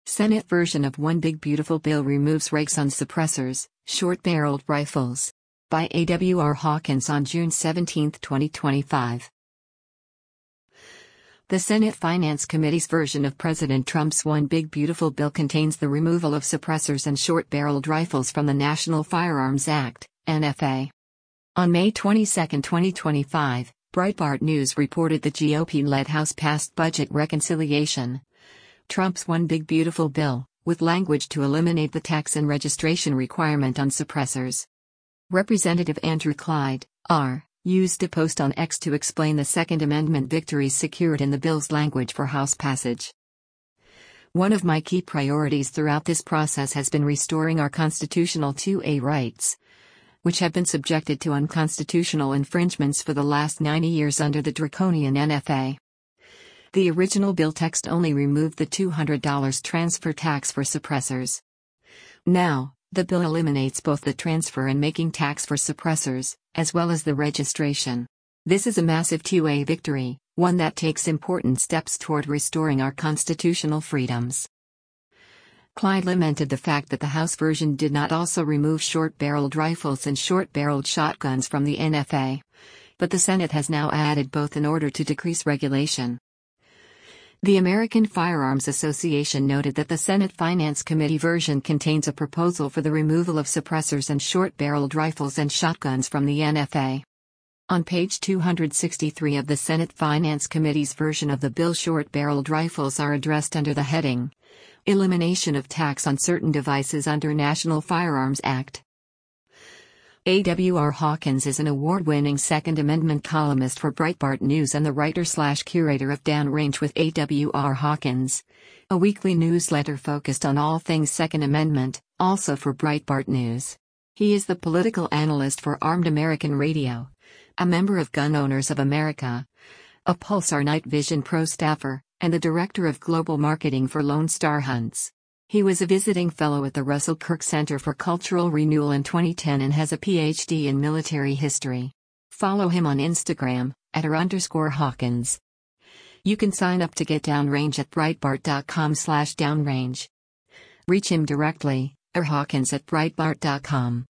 Senate version of One Big Beautiful Bill removes regs on suppressors, short-barreled rifles. By A.W.R. Hawkins on June 17, 2025. The Senate Finance Committee's version of President Trump's One Big Beautiful Bill contains the removal of suppressors and short-barreled rifles from the National Firearms Act, NFA. On May 22, 2025, Breitbart News reported the GOP-led House passed budget reconciliation. Trump's One Big Beautiful Bill, with language to eliminate the tax and registration requirement on suppressors. Representative Andrew Clyde, R., used a post on X to explain the Second Amendment victories secured in the bill's language for House passage. One of my key priorities throughout this process has been restoring our constitutional 2A rights, which have been subjected to unconstitutional infringements for the last 90 years under the draconian NFA. The original bill text only removed the $200 transfer tax for suppressors. Now, the bill eliminates both the transfer and making tax for suppressors, as well as the registration. This is a massive 2A victory, one that takes important steps toward restoring our constitutional freedoms. Clyde lamented the fact that the House version did not also remove short-barreled rifles and short-barreled shotguns from the NFA. But the Senate has now added both in order to decrease regulation. The American Firearms Association noted that the Senate Finance Committee version contains a proposal for the removal of suppressors and short-barreled rifles and shotguns from the NFA. On page 263 of the Senate Finance Committee's version of the bill, short-barreled rifles are addressed under the heading, Elimination of Tax on Certain Devices under National Firearms Act. A.W.R. Hawkins is an award-winning Second Amendment columnist for Breitbart News and the writer/curator of Downrange with A.W.R. Hawkins, a weekly newsletter focused on all things Second Amendment, also for Breitbart News. He is the political analyst for Armed American Radio, a member of Gun Owners of America, a Pulsar Night Vision Pro staffer, and the director of global marketing for Lone Star Hunts. He was a visiting fellow at the Russell Kirk Center for Cultural Renewal in 2010 and has a PhD in military history. Follow him on Instagram, @r_Hawkins. You can sign up to get Downrange at Breitbart.com/downrange. Reach him directly, @Hawkins@Breitbart.com.